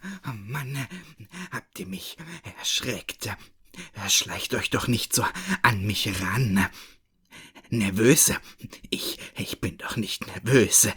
Oh Mann, habt ihr mich erschreckt? Schleicht euch doch nicht so an mich ran. Nervös? Ich bin doch nicht nervös.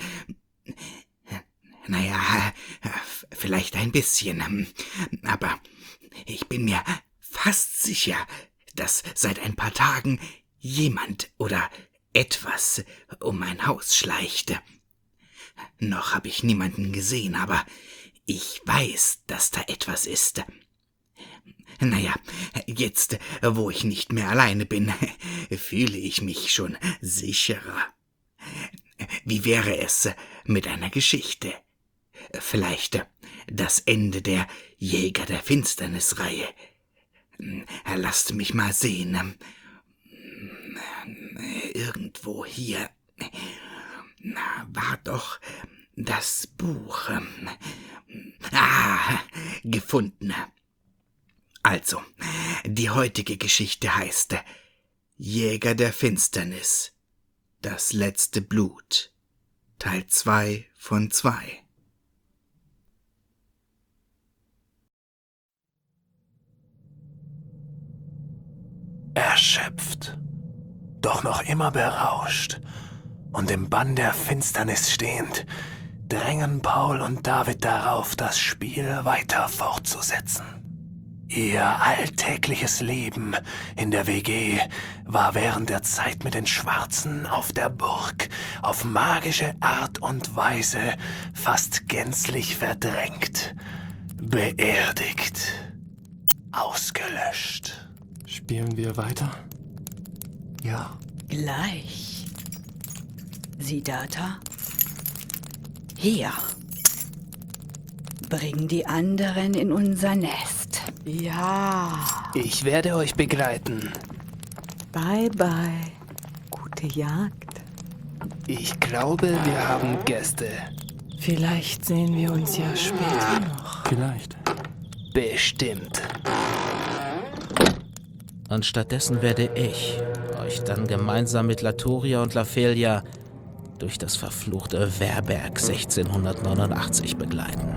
Naja, vielleicht ein bisschen. Aber ich bin mir fast sicher, dass seit ein paar Tagen jemand oder etwas um mein Haus schleicht. Noch habe ich niemanden gesehen, aber ich weiß, dass da etwas ist. Naja, jetzt, wo ich nicht mehr alleine bin, fühle ich mich schon sicherer. Wie wäre es mit einer Geschichte? Vielleicht das Ende der Jäger der Finsternis-Reihe. Lasst mich mal sehen. Irgendwo hier war doch das Buch. Gefunden. Also, die heutige Geschichte heißt Jäger der Finsternis, das letzte Blut, Teil 2 von 2. Erschöpft, doch noch immer berauscht und im Bann der Finsternis stehend, drängen Paul und David darauf, das Spiel weiter fortzusetzen. Ihr alltägliches Leben in der WG war während der Zeit mit den Schwarzen auf der Burg auf magische Art und Weise fast gänzlich verdrängt, beerdigt, ausgelöscht. Spielen wir weiter? Ja. Gleich. Siddhartha? Hier. Bring die anderen in unser Nest. Ja. Ich werde euch begleiten. Bye, bye. Gute Jagd. Ich glaube, wir haben Gäste. Vielleicht sehen wir uns ja später noch. Vielleicht. Bestimmt. Und stattdessen werde ich euch dann gemeinsam mit Latoria und Lafelia durch das verfluchte Werberg 1689 begleiten.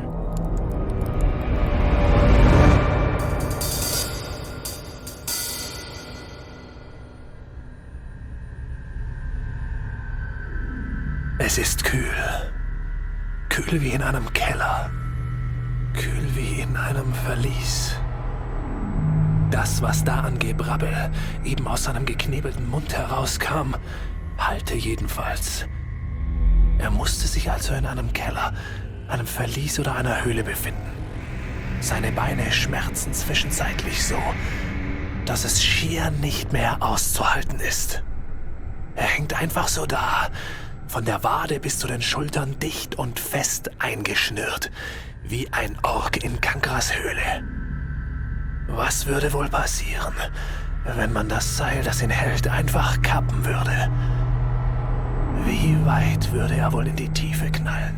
Es ist kühl. Kühl wie in einem Keller. Kühl wie in einem Verlies. Das, was da an Gebrabbel eben aus seinem geknebelten Mund herauskam, hallte jedenfalls. Er musste sich also in einem Keller, einem Verlies oder einer Höhle befinden. Seine Beine schmerzen zwischenzeitlich so, dass es schier nicht mehr auszuhalten ist. Er hängt einfach so da, von der Wade bis zu den Schultern dicht und fest eingeschnürt, wie ein Ork in Kankras Höhle. Was würde wohl passieren, wenn man das Seil, das ihn hält, einfach kappen würde? Wie weit würde er wohl in die Tiefe knallen?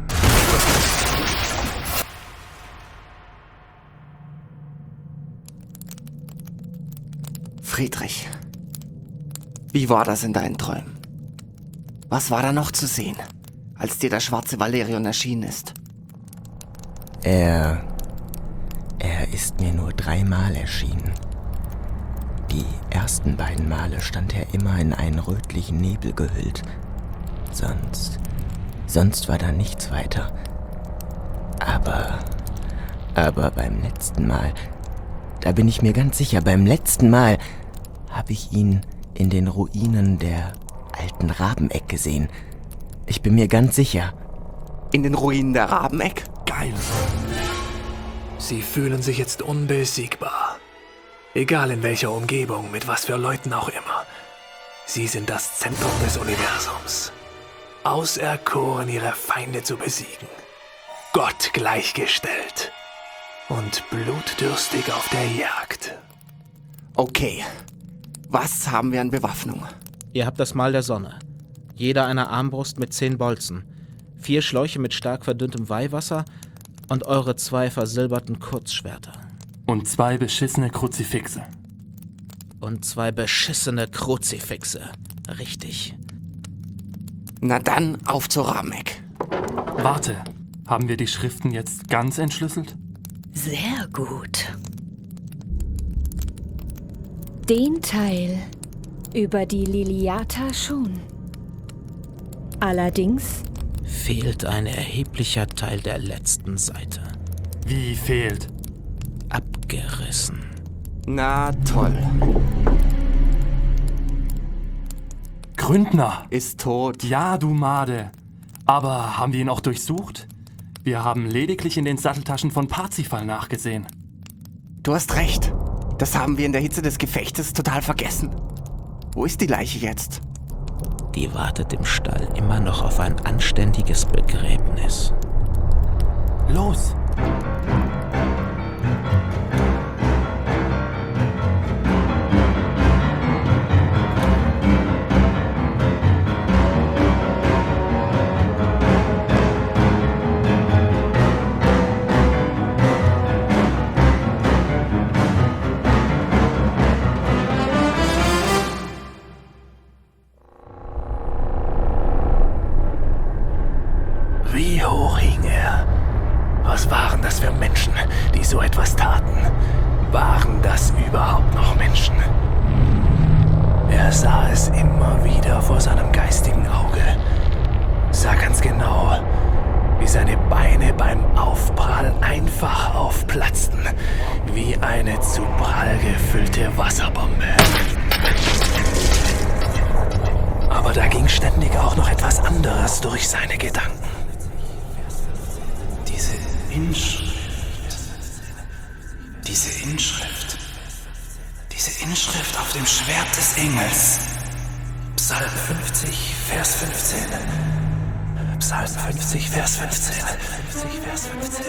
Friedrich, wie war das in deinen Träumen? Was war da noch zu sehen, als dir der schwarze Valerion erschienen ist? Er ist mir nur 3 Mal erschienen. Die ersten 2 Male stand er immer in einen rötlichen Nebel gehüllt. Sonst war da nichts weiter. Aber beim letzten Mal, da bin ich mir ganz sicher, beim letzten Mal habe ich ihn in den Ruinen der alten Rabeneck gesehen. Ich bin mir ganz sicher. In den Ruinen der Rabeneck? Geil. Sie fühlen sich jetzt unbesiegbar. Egal in welcher Umgebung, mit was für Leuten auch immer. Sie sind das Zentrum des Universums. Auserkoren, ihre Feinde zu besiegen. Gott gleichgestellt. Und blutdürstig auf der Jagd. Okay. Was haben wir an Bewaffnung? Ihr habt das Mal der Sonne. Jeder eine Armbrust mit 10 Bolzen, 4 Schläuche mit stark verdünntem Weihwasser und eure 2 versilberten Kurzschwerter. Und 2 beschissene Kruzifixe. Und 2 beschissene Kruzifixe. Richtig. Na dann, auf zur Rabeneck. Warte, haben wir die Schriften jetzt ganz entschlüsselt? Sehr gut. Den Teil über die Liliata schon. Allerdings Fehlt ein erheblicher Teil der letzten Seite. Wie fehlt? Abgerissen. Na toll. Gründner! Ist tot. Ja, du Made. Aber haben wir ihn auch durchsucht? Wir haben lediglich in den Satteltaschen von Parzifal nachgesehen. Du hast recht. Das haben wir in der Hitze des Gefechtes total vergessen. Wo ist die Leiche jetzt? Die wartet im Stall immer noch auf ein anständiges Begräbnis. Los! Wie hoch hing er? Was waren das für Menschen, die so etwas taten? Waren das überhaupt noch Menschen? Er sah es immer wieder vor seinem geistigen Auge. Sah ganz genau, wie seine Beine beim Aufprall einfach aufplatzten, wie eine zu prall gefüllte Wasserbombe. Aber da ging ständig auch noch etwas anderes durch seine Gedanken. Diese Inschrift auf dem Schwert des Engels. Psalm 50, Vers 15. Psalm 50, Vers 15. Vers 15.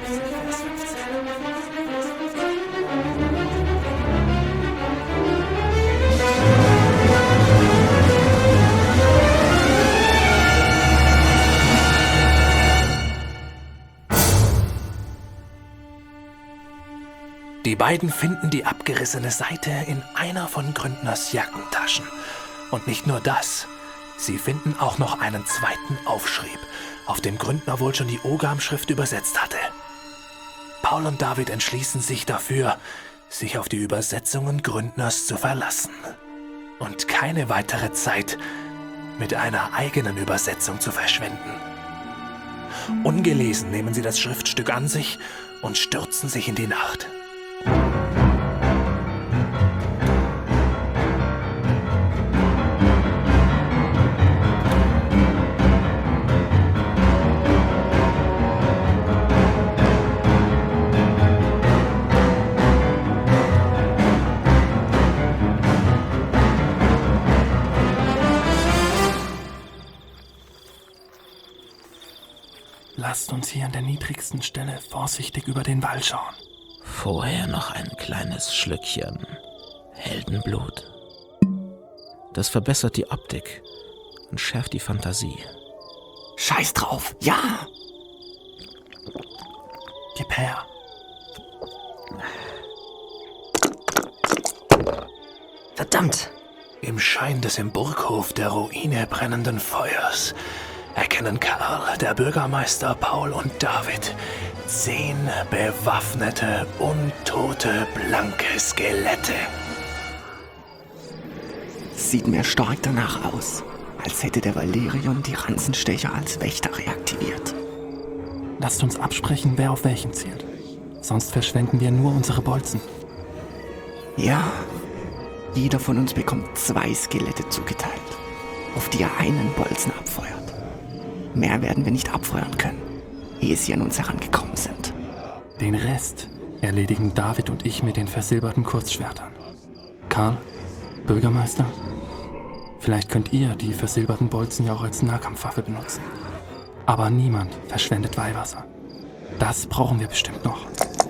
Die beiden finden die abgerissene Seite in einer von Gründners Jackentaschen. Und nicht nur das, sie finden auch noch einen zweiten Aufschrieb, auf dem Gründner wohl schon die Ogam-Schrift übersetzt hatte. Paul und David entschließen sich dafür, sich auf die Übersetzungen Gründners zu verlassen und keine weitere Zeit mit einer eigenen Übersetzung zu verschwenden. Ungelesen nehmen sie das Schriftstück an sich und stürzen sich in die Nacht. Lasst uns hier an der niedrigsten Stelle vorsichtig über den Wall schauen. Vorher noch ein kleines Schlückchen Heldenblut. Das verbessert die Optik und schärft die Fantasie. Scheiß drauf. Ja. Gib her. Verdammt. Im Schein des im Burghof der Ruine brennenden Feuers erkennen Karl, der Bürgermeister, Paul und David 10 bewaffnete, untote, blanke Skelette. Sieht mir stark danach aus, als hätte der Valerion die Ranzenstecher als Wächter reaktiviert. Lasst uns absprechen, wer auf welchen zielt. Sonst verschwenden wir nur unsere Bolzen. Ja, jeder von uns bekommt 2 Skelette zugeteilt, auf die er einen Bolzen abfeuert. Mehr werden wir nicht abfeuern können, ehe sie an uns herangekommen sind. Den Rest erledigen David und ich mit den versilberten Kurzschwertern. Karl, Bürgermeister, vielleicht könnt ihr die versilberten Bolzen ja auch als Nahkampfwaffe benutzen. Aber niemand verschwendet Weihwasser. Das brauchen wir bestimmt noch.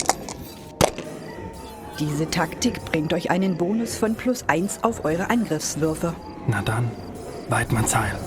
Diese Taktik bringt euch einen Bonus von +1 auf eure Angriffswürfe. Na dann, Weidmanns Heil.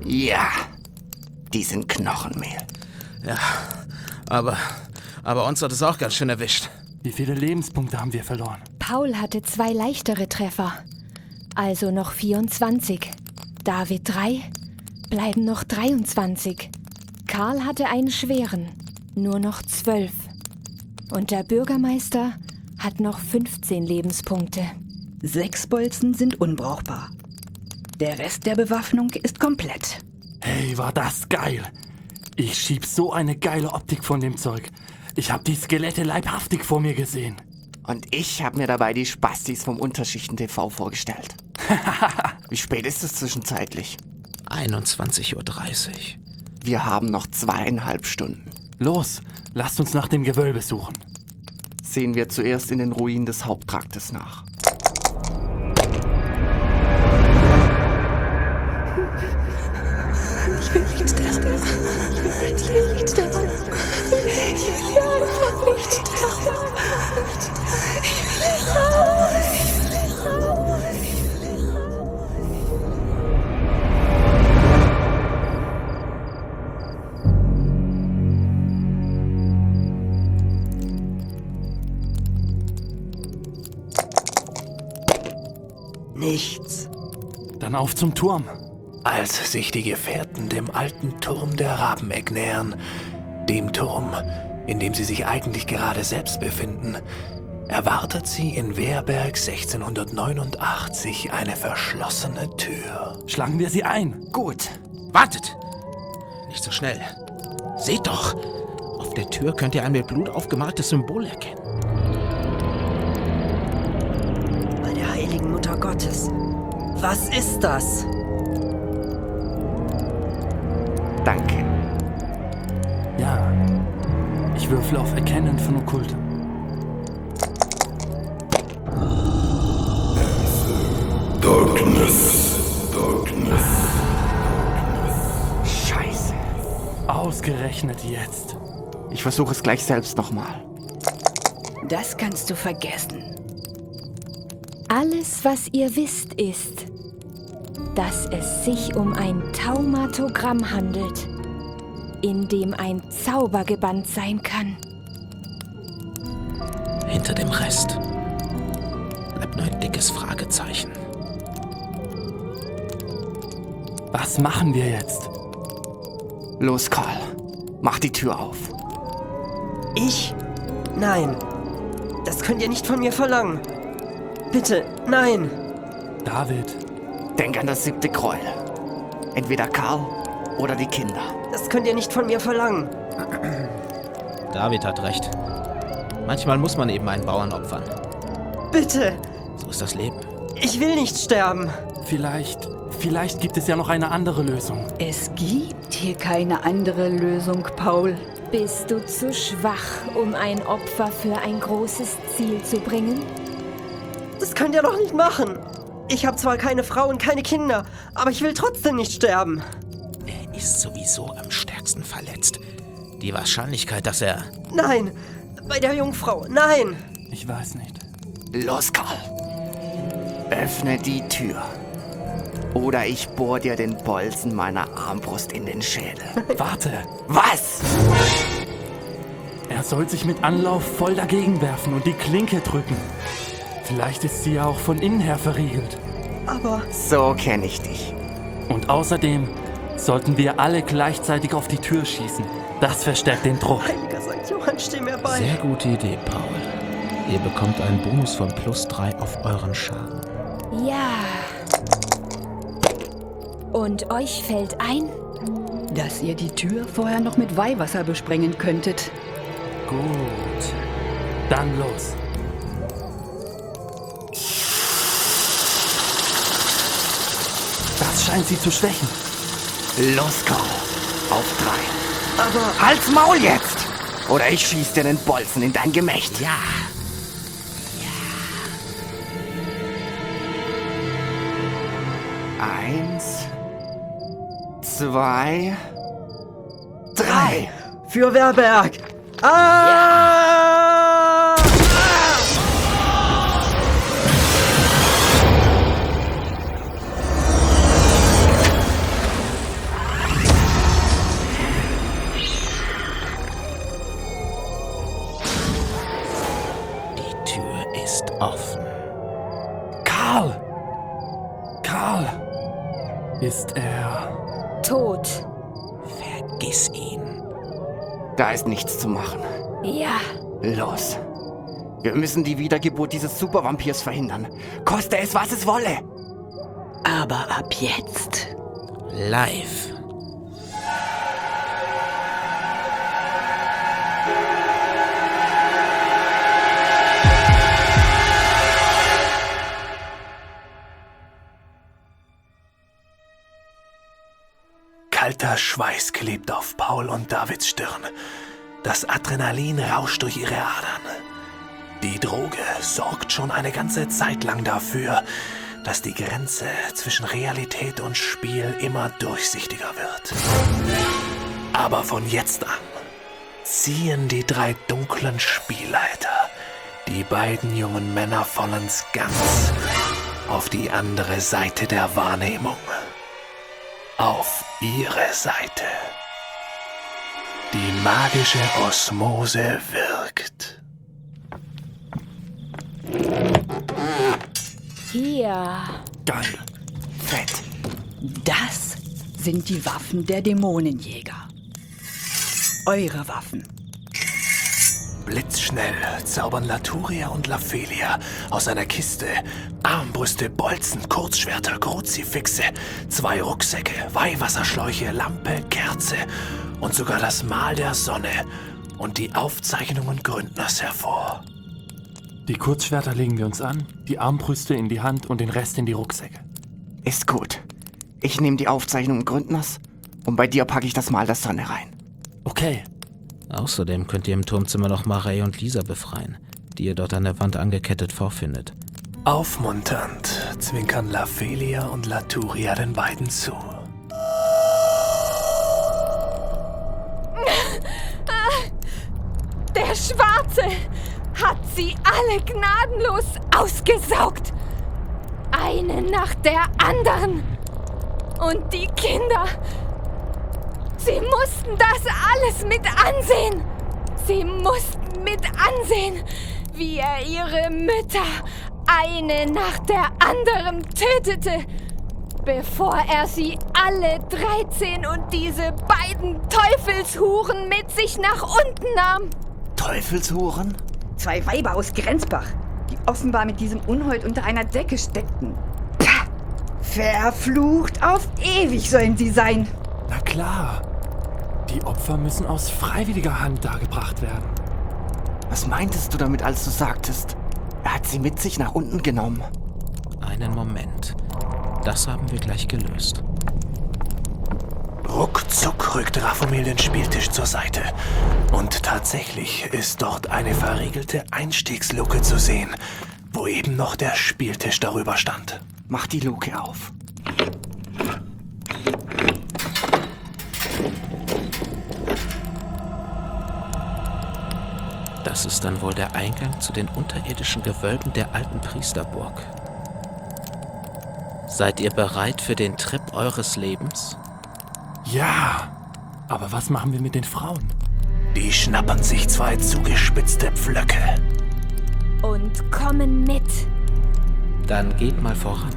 Ja, die sind Knochenmehl. Ja, aber uns hat es auch ganz schön erwischt. Wie viele Lebenspunkte haben wir verloren? Paul hatte 2 leichtere Treffer, also noch 24. David 3, bleiben noch 23. Karl hatte einen schweren, nur noch 12. Und der Bürgermeister hat noch 15 Lebenspunkte. 6 Bolzen sind unbrauchbar. Der Rest der Bewaffnung ist komplett. Hey, war das geil. Ich schieb so eine geile Optik von dem Zeug. Ich hab die Skelette leibhaftig vor mir gesehen. Und ich habe mir dabei die Spastis vom Unterschichten-TV vorgestellt. Wie spät ist es zwischenzeitlich? 21:30 Uhr. Wir haben noch 2,5 Stunden. Los, lasst uns nach dem Gewölbe suchen. Sehen wir zuerst in den Ruinen des Haupttraktes nach. Ich will nicht sterben. Ich will nicht sterben. Ich will einfach nicht sterben. Nichts. Dann auf zum Turm. Als sich die Gefährten dem alten Turm der Rabeneck nähern, dem Turm, in dem sie sich eigentlich gerade selbst befinden, erwartet sie in Wehrberg 1689 eine verschlossene Tür. Schlagen wir sie ein. Gut. Wartet! Nicht so schnell. Seht doch! Auf der Tür könnt ihr ein mit Blut aufgemaltes Symbol erkennen. Bei der heiligen Mutter Gottes. Was ist das? Danke. Ja. Ich würfel auf Erkennen von Okkultem. Scheiße. Ausgerechnet jetzt. Ich versuche es gleich selbst nochmal. Das kannst du vergessen. Alles, was ihr wisst, ist, dass es sich um ein Taumatogramm handelt, in dem ein Zauber gebannt sein kann. Hinter dem Rest bleibt nur ein dickes Fragezeichen. Was machen wir jetzt? Los, Karl. Mach die Tür auf. Ich? Nein. Das könnt ihr nicht von mir verlangen. Bitte, nein. David. Denk an das 7. Gräuel. Entweder Karl oder die Kinder. Das könnt ihr nicht von mir verlangen. David hat recht. Manchmal muss man eben einen Bauern opfern. Bitte. So ist das Leben. Ich will nicht sterben. Vielleicht gibt es ja noch eine andere Lösung. Es gibt hier keine andere Lösung, Paul. Bist du zu schwach, um ein Opfer für ein großes Ziel zu bringen? Das könnt ihr doch nicht machen. Ich habe zwar keine Frau und keine Kinder, aber ich will trotzdem nicht sterben. Er ist sowieso am stärksten verletzt. Die Wahrscheinlichkeit, dass er... Nein, bei der Jungfrau, nein. Ich weiß nicht. Los, Karl. Öffne die Tür. Oder ich bohr dir den Bolzen meiner Armbrust in den Schädel. Warte. Was? Er soll sich mit Anlauf voll dagegen werfen und die Klinke drücken. Vielleicht ist sie ja auch von innen her verriegelt. Aber... So kenne ich dich. Und außerdem sollten wir alle gleichzeitig auf die Tür schießen. Das verstärkt den Druck. Heiliger St. Johann, steh mir bei. Sehr gute Idee, Paul. Ihr bekommt einen Bonus von +3 auf euren Schaden. Ja. Und euch fällt ein? Dass ihr die Tür vorher noch mit Weihwasser besprengen könntet. Gut. Dann los. Das scheint sie zu schwächen. Los, Karl. Auf 3. Aber... Halt's Maul jetzt! Oder ich schieß dir den Bolzen in dein Gemächt. Ja. 1, 2, 3. Für Wehrberg! Ah! offen. Karl! Karl! Ist er... Tot. Vergiss ihn. Da ist nichts zu machen. Ja. Los. Wir müssen die Wiedergeburt dieses Supervampirs verhindern. Koste es, was es wolle. Aber ab jetzt. Live. Kalter Schweiß klebt auf Paul und Davids Stirn. Das Adrenalin rauscht durch ihre Adern. Die Droge sorgt schon eine ganze Zeit lang dafür, dass die Grenze zwischen Realität und Spiel immer durchsichtiger wird. Aber von jetzt an ziehen die 3 dunklen Spielleiter die beiden jungen Männer vollends ganz auf die andere Seite der Wahrnehmung. Auf ihre Seite. Die magische Osmose wirkt. Hier. Geil. Fett. Das sind die Waffen der Dämonenjäger. Eure Waffen. Blitzschnell zaubern Laturia und Lafelia aus einer Kiste Armbrüste, Bolzen, Kurzschwerter, Kruzifixe, 2 Rucksäcke, Weihwasserschläuche, Lampe, Kerze und sogar das Mal der Sonne und die Aufzeichnungen Gründners hervor. Die Kurzschwerter legen wir uns an, die Armbrüste in die Hand und den Rest in die Rucksäcke. Ist gut. Ich nehme die Aufzeichnungen Gründners und bei dir packe ich das Mal der Sonne rein. Okay. Außerdem könnt ihr im Turmzimmer noch Marei und Lisa befreien, die ihr dort an der Wand angekettet vorfindet. Aufmunternd zwinkern Lafelia und Laturia den beiden zu. Der Schwarze hat sie alle gnadenlos ausgesaugt. Eine nach der anderen. Und die Kinder, sie mussten das alles mit ansehen. Sie mussten mit ansehen, wie er ihre Mütter eine nach der anderen tötete, bevor er sie alle 13 und diese beiden Teufelshuren mit sich nach unten nahm. Teufelshuren? 2 Weiber aus Grenzbach, die offenbar mit diesem Unhold unter einer Decke steckten. Pah! Verflucht auf ewig sollen sie sein. Na klar. Die Opfer müssen aus freiwilliger Hand dargebracht werden. Was meintest du damit, als du sagtest, er hat sie mit sich nach unten genommen? Einen Moment. Das haben wir gleich gelöst. Ruckzuck rückt Raphomil den Spieltisch zur Seite. Und tatsächlich ist dort eine verriegelte Einstiegsluke zu sehen, wo eben noch der Spieltisch darüber stand. Mach die Luke auf. Das ist dann wohl der Eingang zu den unterirdischen Gewölben der alten Priesterburg. Seid ihr bereit für den Trip eures Lebens? Ja, aber was machen wir mit den Frauen? Die schnappern sich 2 zugespitzte Pflöcke. Und kommen mit. Dann geht mal voran.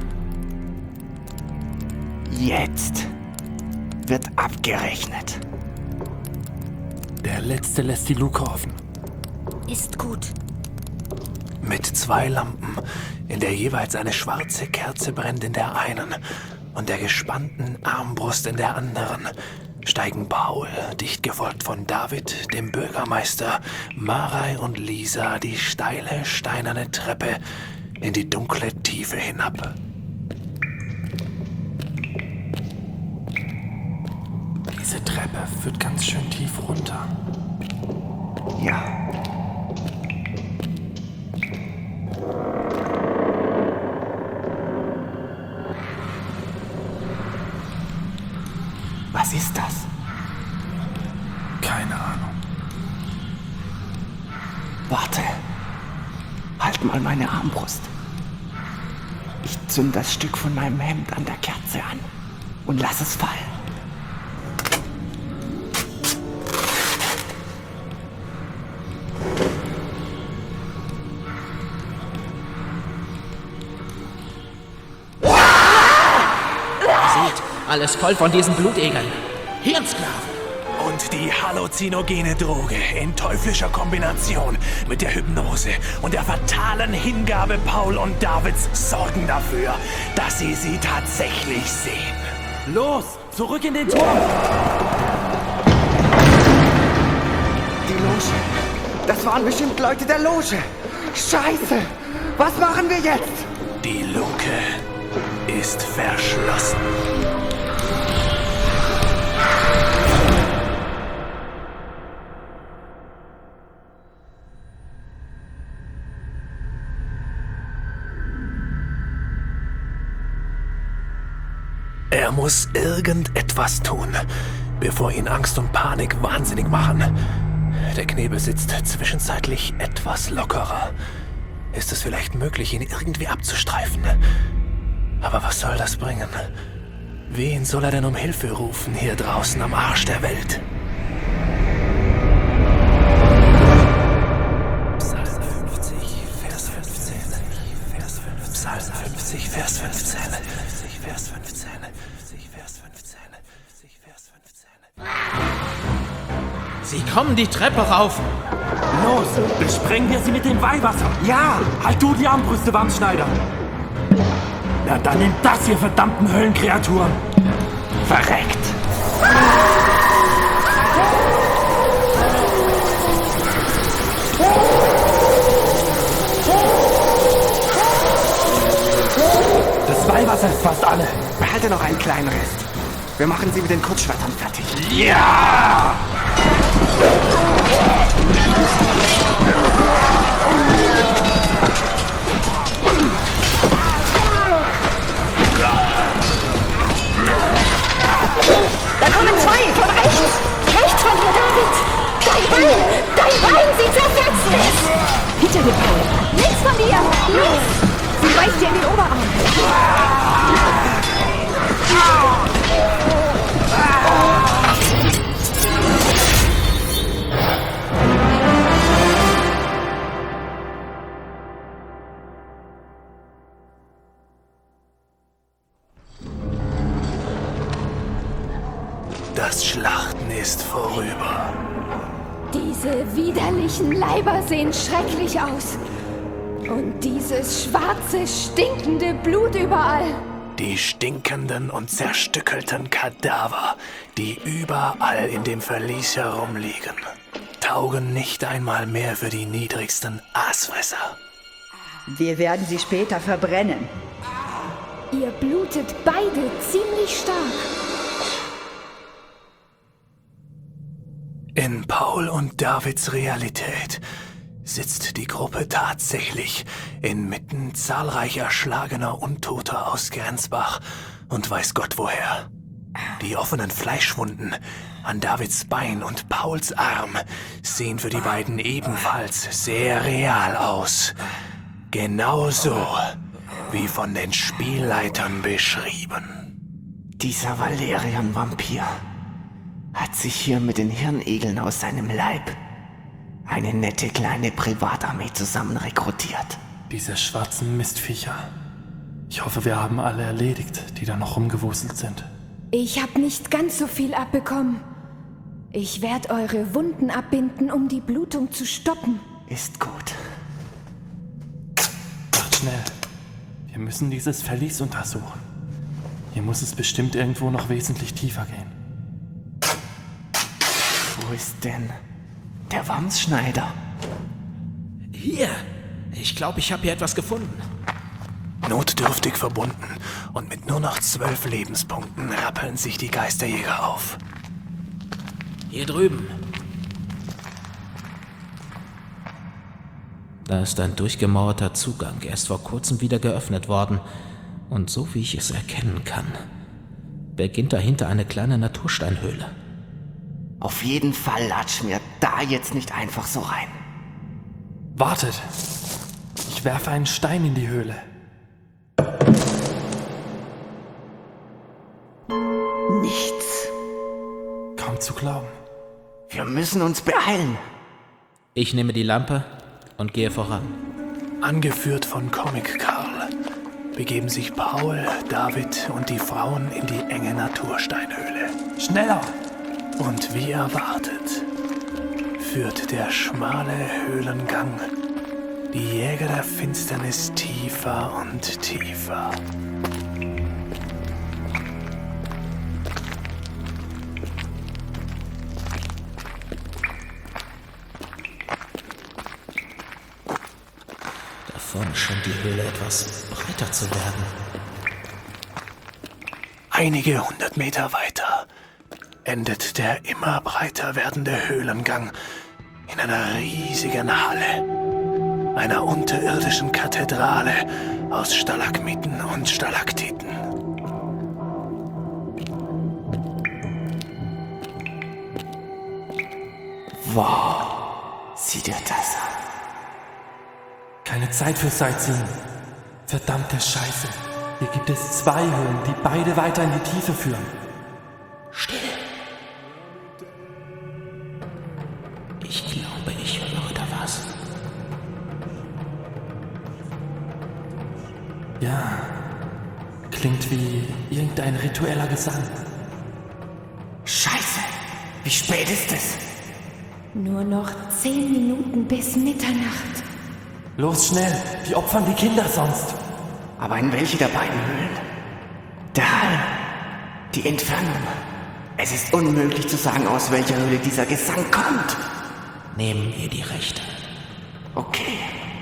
Jetzt wird abgerechnet. Der Letzte lässt die Luke offen. Ist gut. Mit 2 Lampen, in der jeweils eine schwarze Kerze brennt in der einen und der gespannten Armbrust in der anderen, steigen Paul, dicht gefolgt von David, dem Bürgermeister, Marei und Lisa die steile, steinerne Treppe in die dunkle Tiefe hinab. Diese Treppe führt ganz schön tief runter. Ja. Was ist das? Keine Ahnung. Warte. Halt mal meine Armbrust. Ich zünd das Stück von meinem Hemd an der Kerze an und lass es fallen. Alles voll von diesen Blutegern. Hirnsklaven. Und die halluzinogene Droge in teuflischer Kombination mit der Hypnose und der fatalen Hingabe Paul und Davids sorgen dafür, dass sie tatsächlich sehen. Los, zurück in den Turm! Die Loge. Das waren bestimmt Leute der Loge. Scheiße! Was machen wir jetzt? Die Luke ist verschlossen. Er muss irgendetwas tun, bevor ihn Angst und Panik wahnsinnig machen. Der Knebel sitzt zwischenzeitlich etwas lockerer. Ist es vielleicht möglich, ihn irgendwie abzustreifen? Aber was soll das bringen? Wen soll er denn um Hilfe rufen hier draußen am Arsch der Welt? Psalm 50, Vers 15. Psalm 50, Vers 15. Vers 15. Sie kommen die Treppe rauf. Los, besprengen wir sie mit dem Weihwasser. Ja! Halt du die Armbrüste, Wandschneider. Na dann nehmt das, ihr verdammten Höllenkreaturen. Verreckt! Das Weihwasser ist fast alle. Behalte noch einen kleinen Rest. Wir machen sie mit den Kurzschwertern fertig. Ja! Da kommen zwei, von rechts! Rechts von dir, David! Dein Bein! Sie zerfetzen es! Hinter dir, Paul! Links von dir! Links! Sie beißt dir in den Oberarm! Das Schlachten ist vorüber. Diese widerlichen Leiber sehen schrecklich aus. Und dieses schwarze, stinkende Blut überall. Die stinkenden und zerstückelten Kadaver, die überall in dem Verlies herumliegen, taugen nicht einmal mehr für die niedrigsten Aasfresser. Wir werden sie später verbrennen. Ihr blutet beide ziemlich stark. In Paul und Davids Realität sitzt die Gruppe tatsächlich inmitten zahlreicher erschlagener Untoter aus Grenzbach und weiß Gott woher. Die offenen Fleischwunden an Davids Bein und Pauls Arm sehen für die beiden ebenfalls sehr real aus. Genauso wie von den Spielleitern beschrieben. Dieser Valerian-Vampir hat sich hier mit den Hirnegeln aus seinem Leib eine nette kleine Privatarmee zusammen rekrutiert. Diese schwarzen Mistviecher. Ich hoffe, wir haben alle erledigt, die da noch rumgewuselt sind. Ich habe nicht ganz so viel abbekommen. Ich werde eure Wunden abbinden, um die Blutung zu stoppen. Ist gut. Macht schnell. Wir müssen dieses Verlies untersuchen. Hier muss es bestimmt irgendwo noch wesentlich tiefer gehen. Wo ist denn der Wamsschneider? Hier. Ich glaube, ich habe hier etwas gefunden. Notdürftig verbunden und mit nur noch 12 Lebenspunkten rappeln sich die Geisterjäger auf. Hier drüben. Da ist ein durchgemauerter Zugang, erst vor kurzem wieder geöffnet worden. Und so wie ich es erkennen kann, beginnt dahinter eine kleine Natursteinhöhle. Auf jeden Fall latschen wir da jetzt nicht einfach so rein. Wartet! Ich werfe einen Stein in die Höhle. Nichts. Kaum zu glauben. Wir müssen uns beeilen. Ich nehme die Lampe und gehe voran. Angeführt von Comic Carl begeben sich Paul, David und die Frauen in die enge Natursteinhöhle. Schneller! Und wie erwartet, führt der schmale Höhlengang die Jäger der Finsternis tiefer und tiefer. Da vorne scheint die Höhle etwas breiter zu werden. Einige 100 Meter weiter endet der immer breiter werdende Höhlengang in einer riesigen Halle, einer unterirdischen Kathedrale aus Stalagmiten und Stalaktiten. Wow, sieh dir das an. Keine Zeit für Sightseeing. Verdammte Scheiße. Hier gibt es 2 Höhlen, die beide weiter in die Tiefe führen. Still. Ich glaube, ich höre da was. Ja, klingt wie irgendein ritueller Gesang. Scheiße, wie spät ist es? Nur noch 10 Minuten bis Mitternacht. Los, schnell, wir opfern die Kinder sonst. Aber in welche der beiden Höhlen? Der Hall, die Entfernung. Es ist unmöglich zu sagen, aus welcher Höhle dieser Gesang kommt. Nehmen wir die rechte. Okay.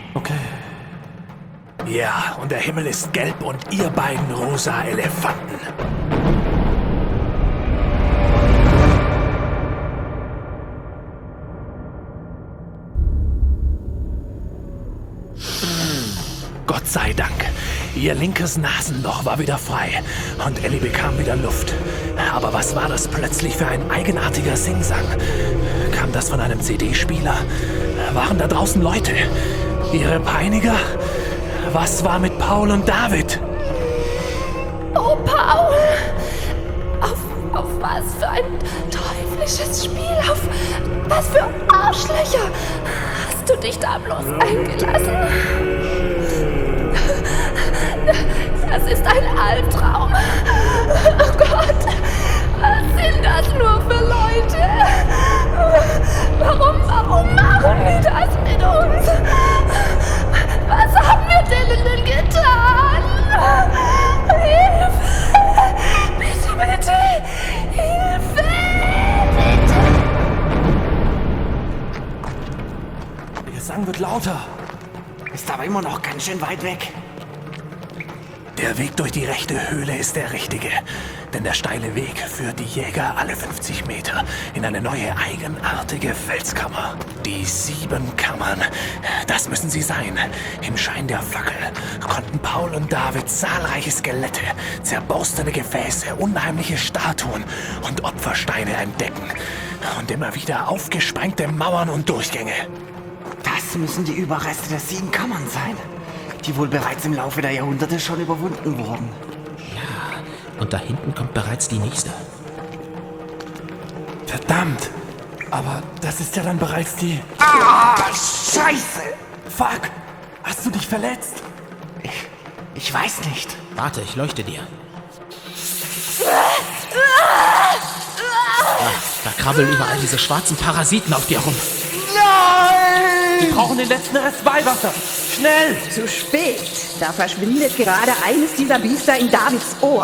Ja, und der Himmel ist gelb und ihr beiden rosa Elefanten. Gott sei Dank. Ihr linkes Nasenloch war wieder frei und Ellie bekam wieder Luft. Aber was war das plötzlich für ein eigenartiger Singsang? Kam das von einem CD-Spieler? Waren da draußen Leute? Ihre Peiniger? Was war mit Paul und David? Oh, Paul! Auf was für ein teuflisches Spiel? Auf was für Arschlöcher hast du dich da bloß eingelassen? Das ist ein Albtraum. Oh Gott, was sind das nur für Leute? Warum machen die das mit uns? Was haben wir denen denn getan? Hilfe! Bitte, Hilfe! Bitte! Der Gesang wird lauter. Ist aber immer noch ganz schön weit weg. Der Weg durch die rechte Höhle ist der richtige, denn der steile Weg führt die Jäger alle 50 Meter in eine neue eigenartige Felskammer. Die 7 Kammern, das müssen sie sein. Im Schein der Fackel konnten Paul und David zahlreiche Skelette, zerborstene Gefäße, unheimliche Statuen und Opfersteine entdecken. Und immer wieder aufgesprengte Mauern und Durchgänge. Das müssen die Überreste der 7 Kammern sein, die wohl bereits im Laufe der Jahrhunderte schon überwunden wurden. Ja, und da hinten kommt bereits die nächste. Verdammt! Aber das ist ja dann bereits die... Scheiße! Fuck! Hast du dich verletzt? Ich weiß nicht. Warte, ich leuchte dir. Da krabbeln überall diese schwarzen Parasiten auf dir rum. Wir brauchen den letzten Rest Weihwasser. Schnell! Zu spät. Da verschwindet gerade eines dieser Biester in Davids Ohr.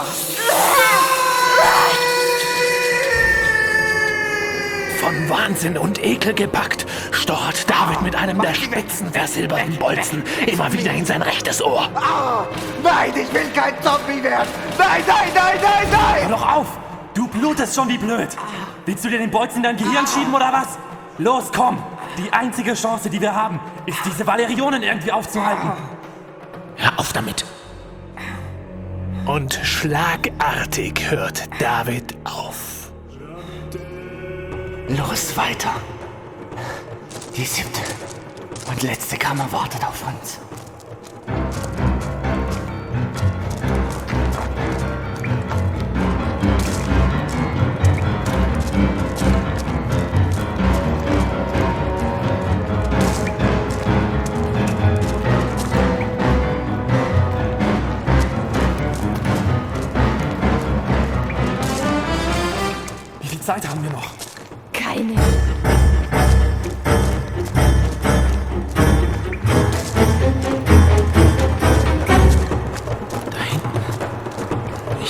Von Wahnsinn und Ekel gepackt, stochert David mit einem der spitzen, versilberten Bolzen immer wieder in sein rechtes Ohr. Nein, ich will kein Zombie werden! Nein! Hör doch auf! Du blutest schon wie blöd! Willst du dir den Bolzen in dein Gehirn schieben oder was? Los, komm! Die einzige Chance, die wir haben, ist, diese Valerionen irgendwie aufzuhalten. Hör auf damit! Und schlagartig hört David auf. Los, weiter. Die 7. und letzte Kammer wartet auf uns.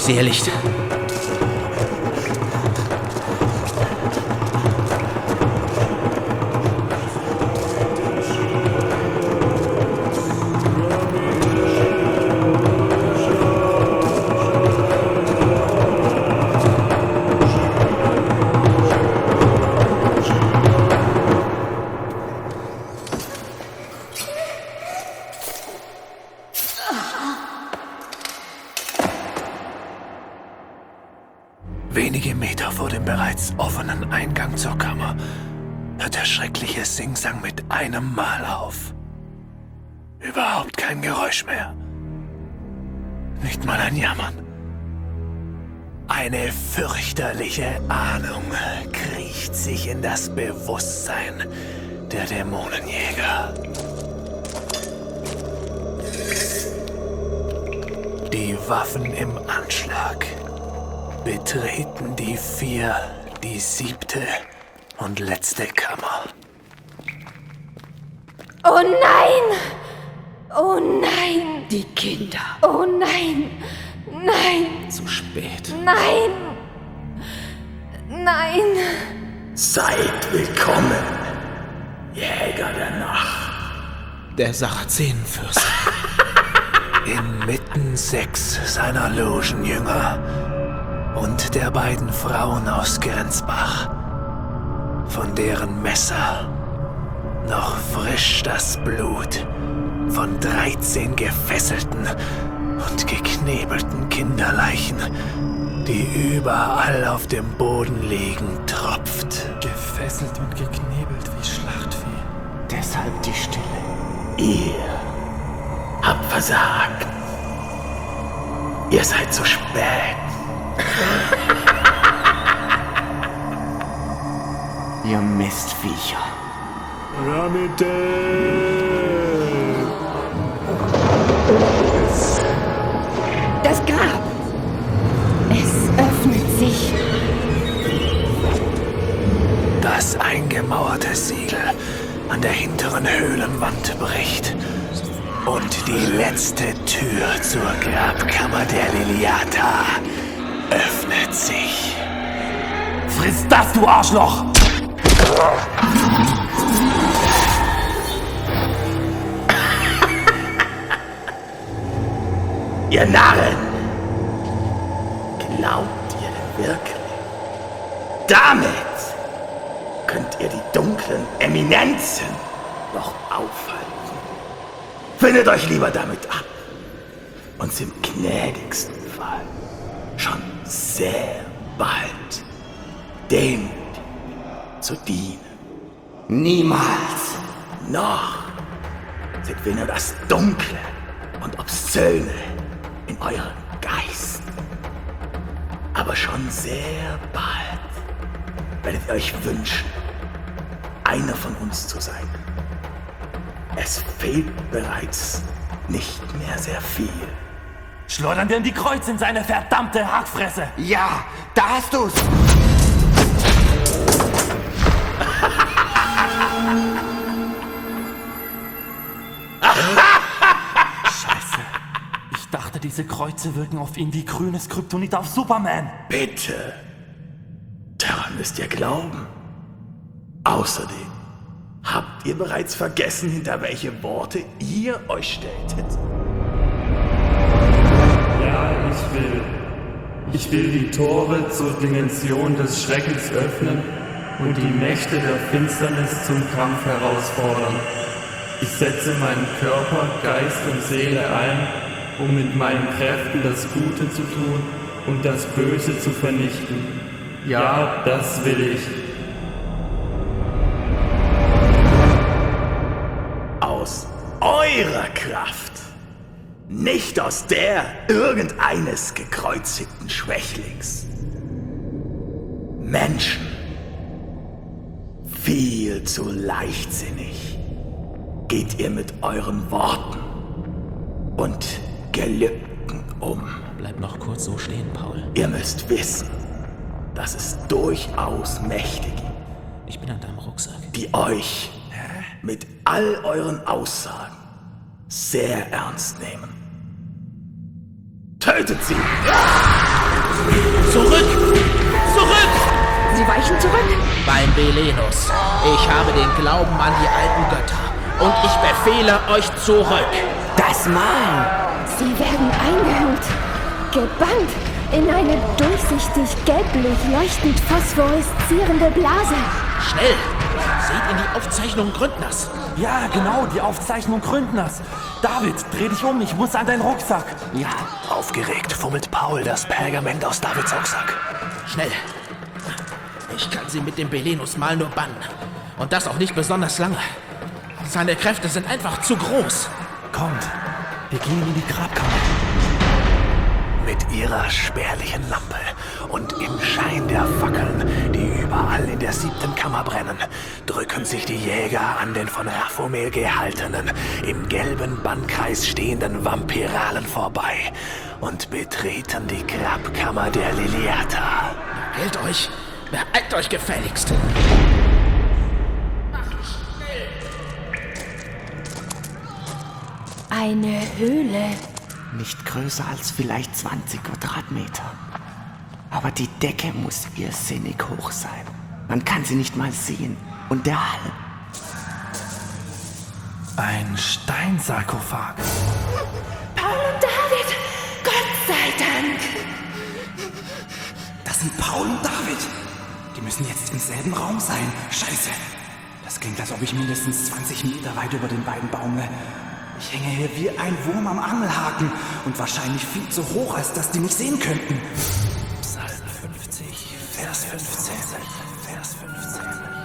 sehe Licht. Wenige Meter vor dem bereits offenen Eingang zur Kammer hört der schreckliche Singsang mit einem Mal auf. Überhaupt kein Geräusch mehr. Nicht mal ein Jammern. Eine fürchterliche Ahnung kriecht sich in das Bewusstsein der Dämonenjäger. Die Waffen im Anschlag betreten die 4, die 7. und letzte Kammer. Oh nein! Oh nein! Die Kinder. Oh nein! Nein! Zu spät. Nein! Nein! Seid willkommen, Jäger der Nacht. Der Sarazenenfürst. Inmitten 6 seiner Logenjünger und der beiden Frauen aus Grenzbach, von deren Messer noch frisch das Blut von 13 gefesselten und geknebelten Kinderleichen, die überall auf dem Boden liegen, tropft. Gefesselt und geknebelt wie Schlachtvieh. Deshalb die Stille. Ihr habt versagt. Ihr seid zu spät. Ihr Mistviecher. Das Grab! Es öffnet sich. Das eingemauerte Siegel an der hinteren Höhlenwand bricht und die letzte Tür zur Grabkammer der Liliata öffnet sich. Friss das, du Arschloch! Ihr Narren! Glaubt ihr denn wirklich? Damit könnt ihr die dunklen Eminenzen noch aufhalten. Findet euch lieber damit ab, uns im gnädigsten Fall schon sehr bald dem zu dienen. Niemals noch sind wir nur das Dunkle und Obszöne in eurem Geist. Aber schon sehr bald werdet ihr euch wünschen, einer von uns zu sein. Es fehlt bereits nicht mehr sehr viel. Schleudern wir ihm die Kreuz in seine verdammte Hackfresse! Ja, da hast du's! Scheiße. Ich dachte, diese Kreuze wirken auf ihn wie grünes Kryptonit auf Superman. Bitte, daran müsst ihr glauben. Außerdem habt ihr bereits vergessen, hinter welche Worte ihr euch stelltet. Ja, ich will die Tore zur Dimension des Schreckens öffnen und die Mächte der Finsternis zum Kampf herausfordern. Ich setze meinen Körper, Geist und Seele ein, um mit meinen Kräften das Gute zu tun und das Böse zu vernichten. Ja, das will ich. Aus eurer Kraft, nicht aus der irgendeines gekreuzigten Schwächlings. Menschen, viel zu leichtsinnig geht ihr mit euren Worten und Gelübden um. Bleib noch kurz so stehen, Paul. Ihr müsst wissen, dass es durchaus Mächte gibt, Ich bin an deinem Rucksack. die euch mit all euren Aussagen sehr ernst nehmen. Tötet sie! Zurück! Zurück! Sie weichen zurück. Beim Belenus. Ich habe den Glauben an die alten Götter. Und ich befehle euch zurück. Das Mal! Sie werden eingehüllt, gebannt in eine durchsichtig gelblich leuchtend phosphoreszierende Blase. Schnell! Seht in die Aufzeichnung Gründners. Ja, genau, die Aufzeichnung Gründners. David, dreh dich um, ich muss an deinen Rucksack. Ja, aufgeregt fummelt Paul das Pergament aus Davids Rucksack. Schnell! Ich kann sie mit dem Belenus mal nur bannen. Und das auch nicht besonders lange. Seine Kräfte sind einfach zu groß. Kommt, wir gehen in die Grabkammer. Mit ihrer spärlichen Lampe und im Schein der Fackeln, die überall in der 7. Kammer brennen, drücken sich die Jäger an den von Raphomel gehaltenen, im gelben Bannkreis stehenden Vampiralen vorbei und betreten die Grabkammer der Liliata. Beeilt euch gefälligst. Eine Höhle. Nicht größer als vielleicht 20 Quadratmeter. Aber die Decke muss irrsinnig hoch sein. Man kann sie nicht mal sehen. Und der Hall. Ein Steinsarkophag. Paul und David, Gott sei Dank. Das sind Paul und David. Die müssen jetzt im selben Raum sein. Scheiße. Das klingt, als ob ich mindestens 20 Meter weit über den beiden baumle. Ich hänge hier wie ein Wurm am Angelhaken und wahrscheinlich viel zu hoch, als dass die mich sehen könnten. Psalm 50, Vers 15, Vers 15.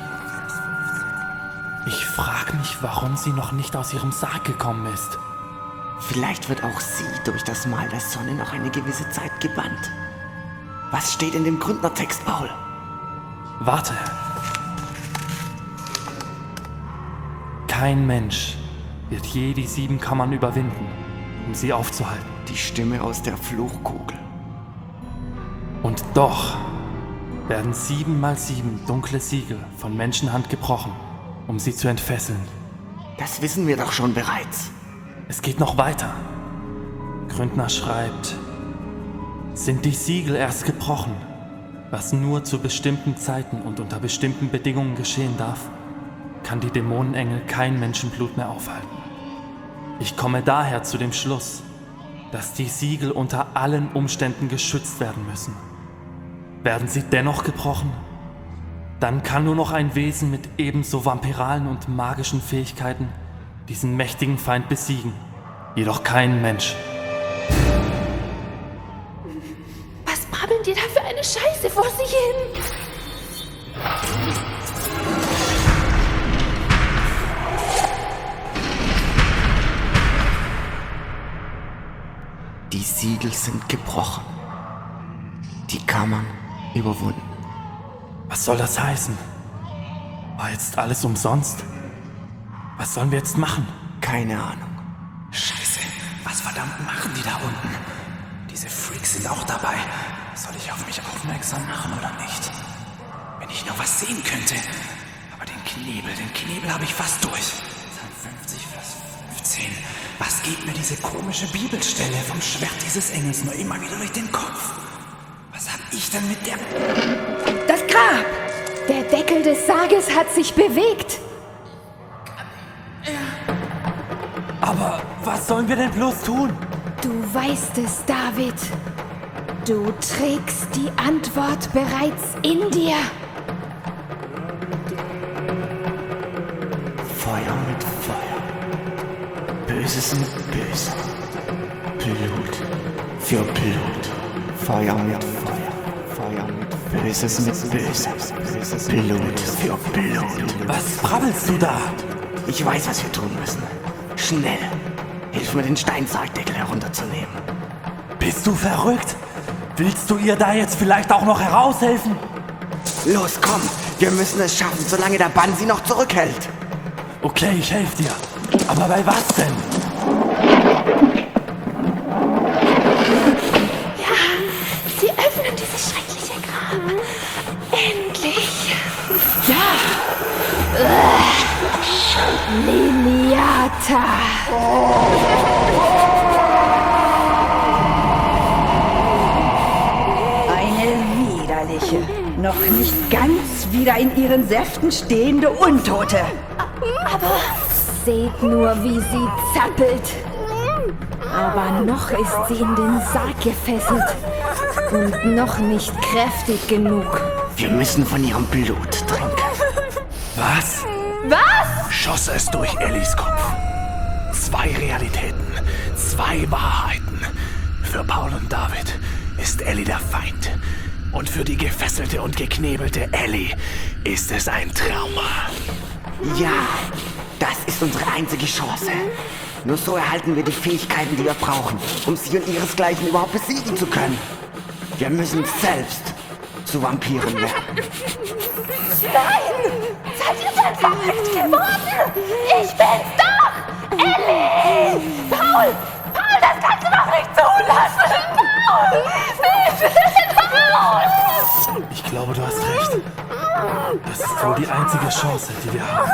Ich frage mich, warum sie noch nicht aus ihrem Sarg gekommen ist. Vielleicht wird auch sie durch das Mal der Sonne noch eine gewisse Zeit gebannt. Was steht in dem Gründnertext, Paul? Warte. Kein Mensch wird je die 7 Kammern überwinden, um sie aufzuhalten. Die Stimme aus der Fluchkugel. Und doch werden 7 mal 7 dunkle Siegel von Menschenhand gebrochen, um sie zu entfesseln. Das wissen wir doch schon bereits. Es geht noch weiter. Gründner schreibt, sind die Siegel erst gebrochen, was nur zu bestimmten Zeiten und unter bestimmten Bedingungen geschehen darf, kann die Dämonenengel kein Menschenblut mehr aufhalten. Ich komme daher zu dem Schluss, dass die Siegel unter allen Umständen geschützt werden müssen. Werden sie dennoch gebrochen, dann kann nur noch ein Wesen mit ebenso vampiralen und magischen Fähigkeiten diesen mächtigen Feind besiegen, jedoch kein Mensch. Was brabbeln die da für eine Scheiße vor sich hin? Die Siegel sind gebrochen. Die Kammern überwunden. Was soll das heißen? War jetzt alles umsonst? Was sollen wir jetzt machen? Keine Ahnung. Scheiße, was verdammt machen die da unten? Diese Freaks sind auch dabei. Soll ich auf mich aufmerksam machen oder nicht? Wenn ich nur was sehen könnte. Aber den Knebel habe ich fast durch. Psalm 50, Vers 15. Was geht mir diese komische Bibelstelle vom Schwert dieses Engels nur immer wieder durch den Kopf? Was hab ich denn mit der... Das Grab! Der Deckel des Sarges hat sich bewegt. Aber was sollen wir denn bloß tun? Du weißt es, David. Du trägst die Antwort bereits in dir. Feuer mit Feuer. Böses mit Bösem. Blut für Blut. Feuer mit Feuer. Feuer mit Böses mit Bösem. Blut für Blut. Was brabbelst du da? Ich weiß, was wir tun müssen. Schnell. Hilf mir, den Steinsargdeckel herunterzunehmen. Bist du verrückt? Willst du ihr da jetzt vielleicht auch noch heraushelfen? Los, komm. Wir müssen es schaffen, solange der Bann sie noch zurückhält. Okay, ich helfe dir. Aber bei was denn? Ja, sie öffnen dieses schreckliche Grab. Endlich. Ja! Liliata! Noch nicht ganz wieder in ihren Säften stehende Untote. Aber seht nur, wie sie zappelt. Aber noch ist sie in den Sarg gefesselt und noch nicht kräftig genug. Wir müssen von ihrem Blut trinken. Was? Was? Schoss es durch Ellis Kopf. 2 Realitäten, 2 Wahrheiten. Für Paul und David ist Ellie der Feind. Und für die gefesselte und geknebelte Ellie ist es ein Trauma. Ja, das ist unsere einzige Chance. Nur so erhalten wir die Fähigkeiten, die wir brauchen, um sie und ihresgleichen überhaupt besiegen zu können. Wir müssen selbst zu Vampiren werden. Nein! Seid ihr denn verrückt geworden? Ich bin's doch! Ellie! Paul! Paul, das kannst du doch nicht zulassen! Paul! Bitte, Paul! Ich glaube, du hast recht. Das ist wohl die einzige Chance, die wir haben.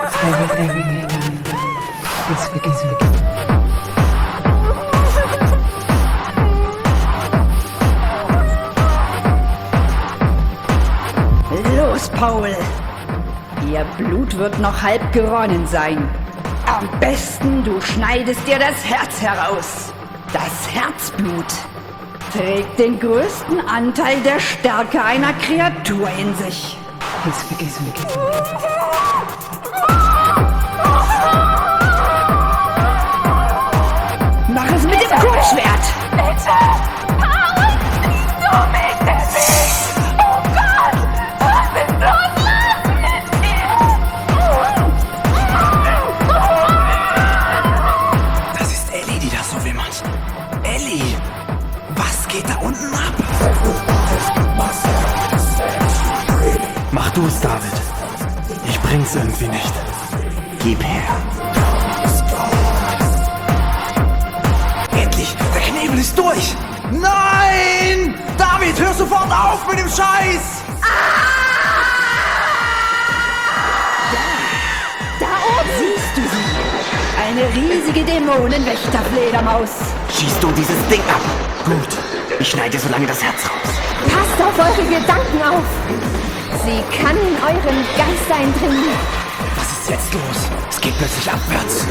Los, Paul! Ihr Blut wird noch halb geronnen sein. Am besten, du schneidest dir das Herz heraus. Das Herzblut trägt den größten Anteil der Stärke einer Kreatur in sich. Mach es mit dem Kurzschwert! Bitte! Paul! Du mich nicht! Oh Gott! Was ist los? Lass mich! Das ist Ellie, die das so wimmert. Ellie! Was geht da unten ab? Mach du es, David. Ich bring's irgendwie nicht. Gib her. Endlich! Der Knebel ist durch! Nein! David, hör sofort auf mit dem Scheiß! Da oben siehst du sie. Eine riesige Dämonenwächterfledermaus. Schießt du dieses Ding ab. Gut. Ich schneide so lange das Herz raus. Passt auf eure Gedanken auf. Sie kann in euren Geist eindringen. Was ist jetzt los? Es geht plötzlich abwärts.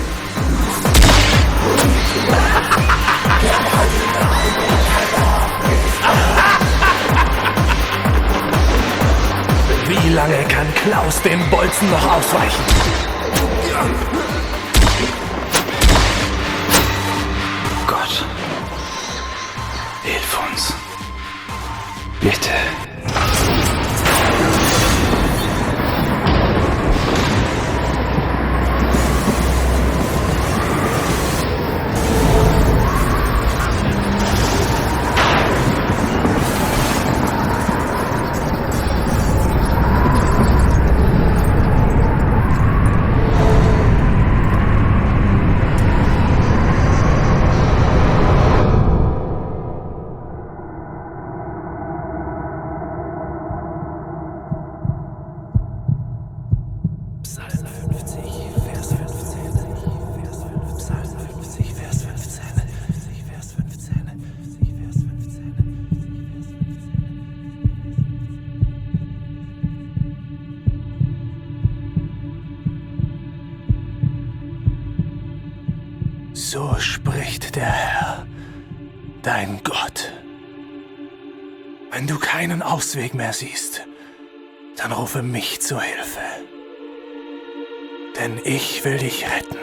Wie lange kann Klaus dem Bolzen noch ausweichen? Gott, hilf uns. Bitte. So spricht der Herr, dein Gott. Wenn du keinen Ausweg mehr siehst, dann rufe mich zur Hilfe. Denn ich will dich retten.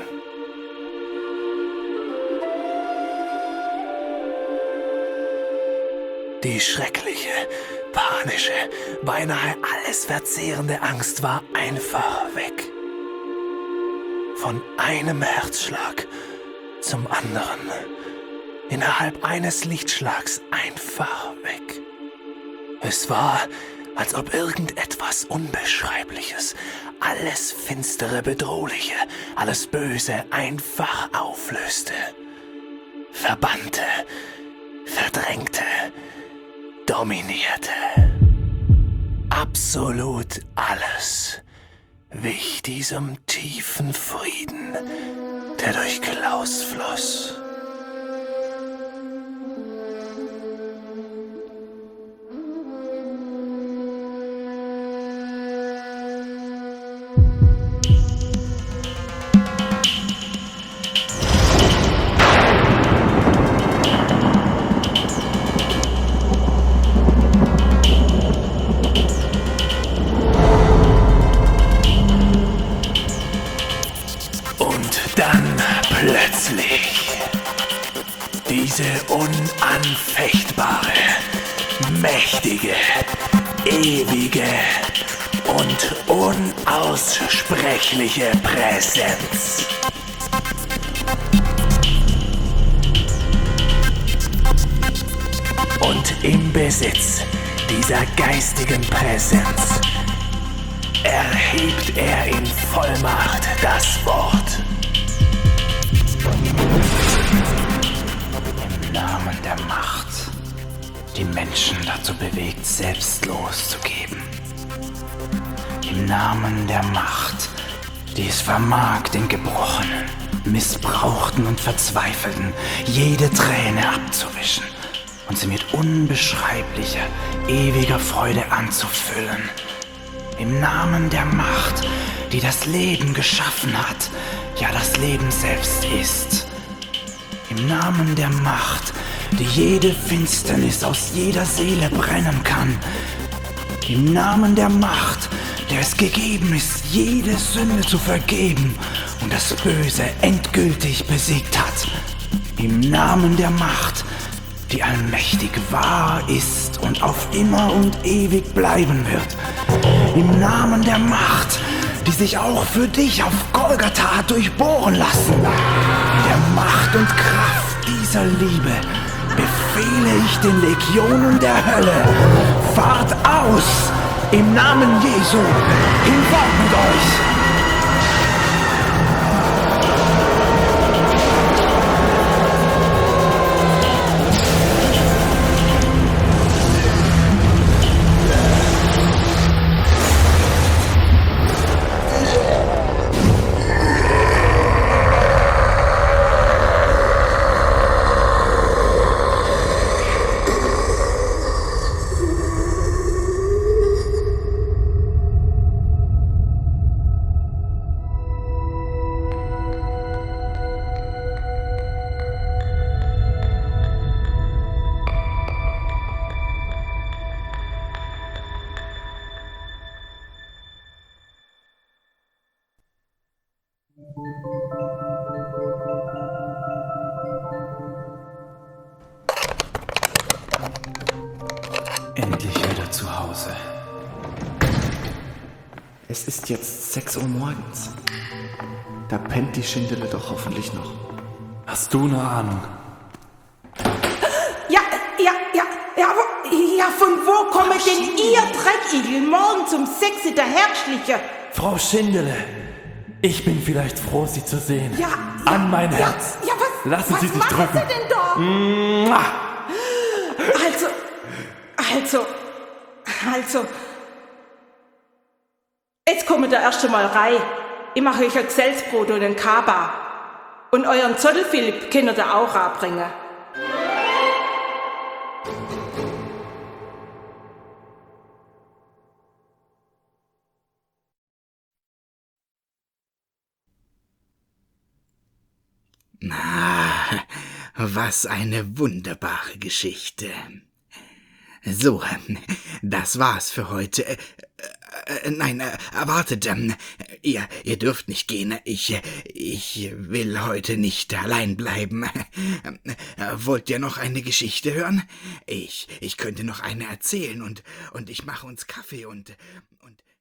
Die schreckliche, panische, beinahe alles verzehrende Angst war einfach weg. Von einem Herzschlag zum anderen. Innerhalb eines Lichtschlags einfach weg. Es war, als ob irgendetwas Unbeschreibliches, alles Finstere, Bedrohliche, alles Böse einfach auflöste. Verbannte, verdrängte, dominierte. Absolut alles wich diesem tiefen Frieden, der durch Klaus floss. Diese unanfechtbare, mächtige, ewige und unaussprechliche Präsenz. Und im Besitz dieser geistigen Präsenz erhebt er in Vollmacht das Wort. Im Namen der Macht, die Menschen dazu bewegt, selbst loszugeben. Im Namen der Macht, die es vermag, den Gebrochenen, Missbrauchten und Verzweifelten jede Träne abzuwischen und sie mit unbeschreiblicher, ewiger Freude anzufüllen. Im Namen der Macht, die das Leben geschaffen hat, ja das Leben selbst ist. Im Namen der Macht, die jede Finsternis aus jeder Seele brennen kann. Im Namen der Macht, der es gegeben ist, jede Sünde zu vergeben und das Böse endgültig besiegt hat. Im Namen der Macht, die allmächtig wahr ist und auf immer und ewig bleiben wird. Im Namen der Macht, die sich auch für dich auf Golgatha hat durchbohren lassen. In der Macht und Kraft dieser Liebe befehle ich den Legionen der Hölle, fahrt aus! Im Namen Jesu, hinfort mit euch! Endlich wieder zu Hause. Es ist jetzt 6 Uhr morgens. Da pennt die Schindele doch hoffentlich noch. Hast du eine Ahnung? Ja, von wo kommen denn ihr Dreckigel morgens um 6 Uhr der Herzliche? Frau Schindele, ich bin vielleicht froh, Sie zu sehen. Ja. An mein Herz. Ja, Lassen Sie sich was drücken. machen Sie denn da? Mua. Also. Jetzt kommt der erste Mal rein. Ich mache euch ein Gesellsbrot und ein Kaba. Und euren Zottel Philipp könnt ihr da auch anbringen. Ah, was eine wunderbare Geschichte. So, das war's für heute. Nein, wartet, ihr dürft nicht gehen. Ich will heute nicht allein bleiben. Wollt ihr noch eine Geschichte hören? Ich könnte noch eine erzählen und ich mache uns Kaffee und